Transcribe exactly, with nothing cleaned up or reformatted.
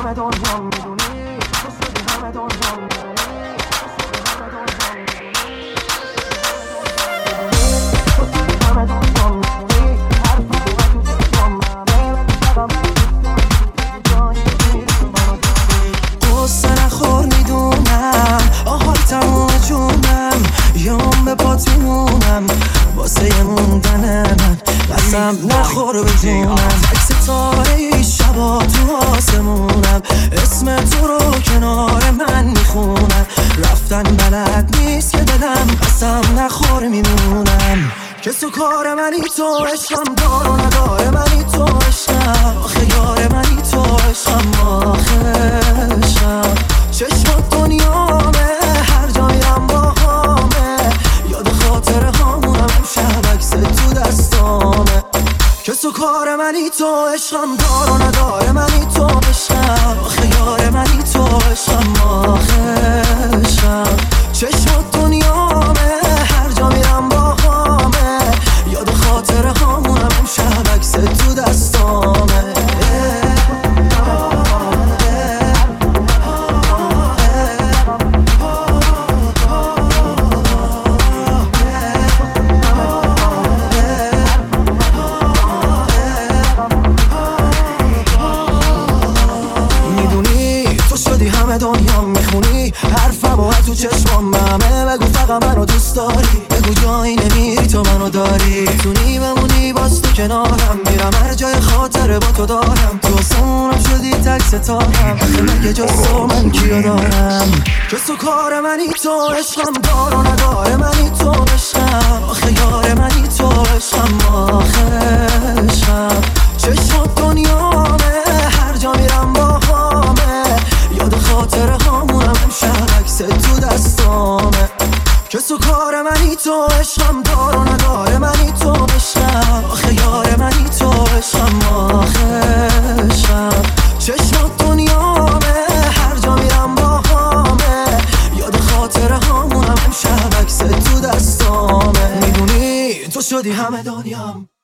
همه دنیا میدونی، تو شدی همه دنیا میدونی، تو شدی همه دنیا میدونی. هر فقط تو چشمام منه فقط جایی میری تو منو داری. قصه نخور میدونم آهای تموم جونم یام به پات میمونم واسه موندن من قسم نخور بدونم تک ستاره شبا تو آسمونم اسم تو رو کنار من میخونم رفتن بلد نیست که دلم قسم نخور میمونم که تو کار منی تو عشقم دار و نداره منی تو عشقم آخه یار منی تو عشقم آخه عشقم چشمات دنیامه هر جا میرم با همه یاد خاطره هامونم امشب عکس تو دستامه که تو کار منی تو عشقم دار و نداره منی تو عشقم آخه یار منی تو عشقم آخه عشقم چشمات دنیامه هر جا میرم با همه یاد خاطره هامونم امشب عکس تو دستامه همه دنیا میخونی حرفم و تو چشمام همه بگو فقط منو دوست داری بگو جایی نمیری تو منو داری تونی بمونی باز تو کنارم میرم هر جای خاطره با تو دارم تو سمونم شدی تک ستارم آخه مگه جز تو من کیو دارم که تو کار منی تو عشقم دار و نداره منی تو عشقم آخه یار منی تو عشقم آخه عشقم چشمات دنیامه هر جا میرم با همه یاد خاطره هامونم امشب عکس تو دستامه که تو کار منی تو عشقم دار و نداره منی تو عشقم آخه یار منی تو عشقم آخه عشقم چشمات دنیامه هر جا میرم با همه یاد خاطره هامونم امشب عکس تو دستامه میدونی تو شدی همه دنیام